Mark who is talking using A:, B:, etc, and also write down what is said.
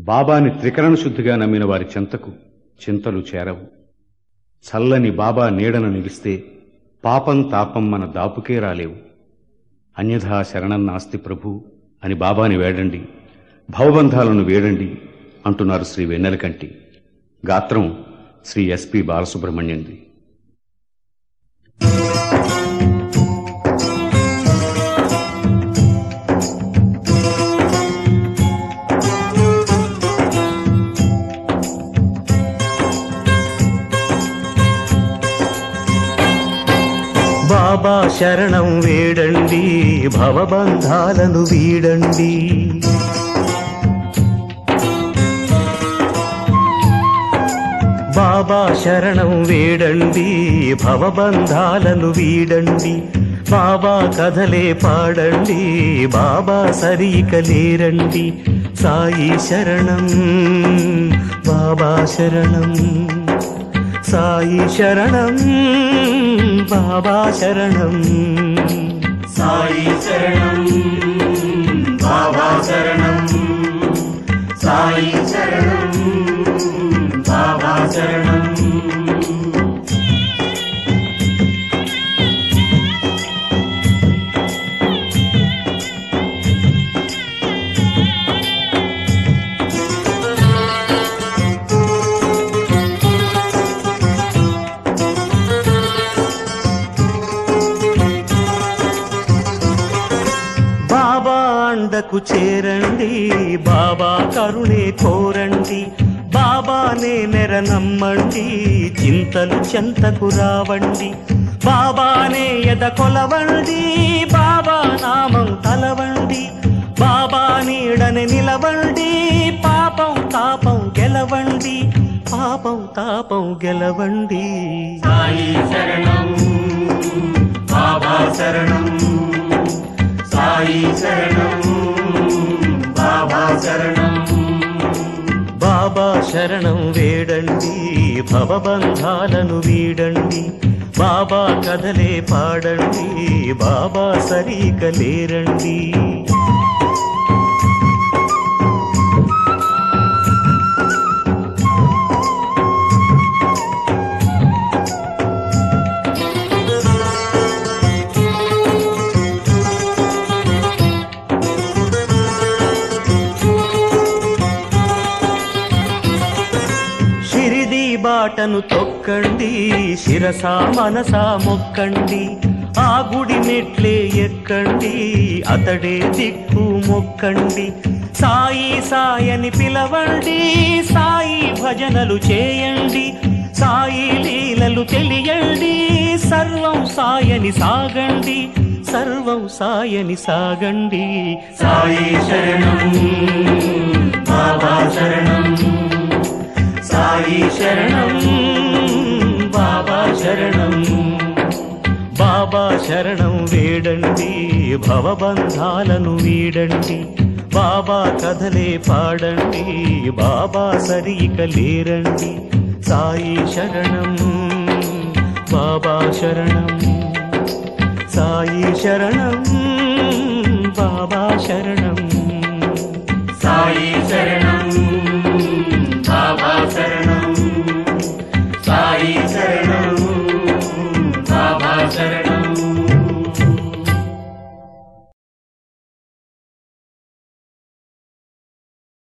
A: బాబాని త్రికరణ శుద్ధిగా నమ్మిన వారి చెంతకు చింతలు చేరవు. చల్లని బాబా నీడన నిలిస్తే పాపం తాపం మన దాపుకే రాలేవు. అన్యథా శరణం నాస్తి ప్రభు అని బాబాని వేడండి, భవబంధాలను వేడండి అంటున్నారు శ్రీ వెన్నెలకంటి. గాత్రం శ్రీ ఎస్పి బాలసుబ్రహ్మణ్యంది.
B: బాబా శరణం వేడండి, భవబంధాలను వీడండి. బాబా శరణం వేడండి, భవబంధాలను వీడండి. బాబా కథలే పాడండి, బాబా సరిక లేరండి. సాయి శరణం బాబా శరణం, సాయి శరణం బాబా శరణం.
C: సాయి శరణం బాబా శరణం, సాయి శరణం బాబా శరణం.
B: బాబా అండకు చేరండి, బాబా కరుణే కోరండి. బాబానే నెర నమ్మండి, చింతలు చెంతకు రావండి. బాబానే ఎద కొలవండి, బాబా నామం తలవండి. బాబా నీడని నిలవండి, పాపం తాపం గెలవండి, పాపం తాపం గెలవండి.
C: సాయి శరణం బాబా శరణం, సాయి శరణం బాబా శరణం.
B: బాబా శరణం వేడండి, భవబంధాలను వీడండి. బాబా కథలే పాడండి, బాబా సరిక లేరండి. బాటను తొక్కండి, శిరసా మనసా మొక్కండి. ఆ గుడి మెట్లే ఎక్కండి, అతడే దిక్కు మొక్కండి. సాయి సాయని పిలవండి, సాయి భజనలు చేయండి. సాయి లీలలు తెలియండి, సర్వం సాయని సాగండి, సర్వం సాయని సాగండి.
C: సాయి శరణం బాబా శరణం, సాయి శరణం బాబా శరణం.
B: బాబా శరణం వేడండి, భవబంధాలను వీడండి. బాబా కథలే పాడండి, బాబా సరిక లేరండి. సాయి శరణం బాబా శరణం, సాయి శరణం బాబా శరణం.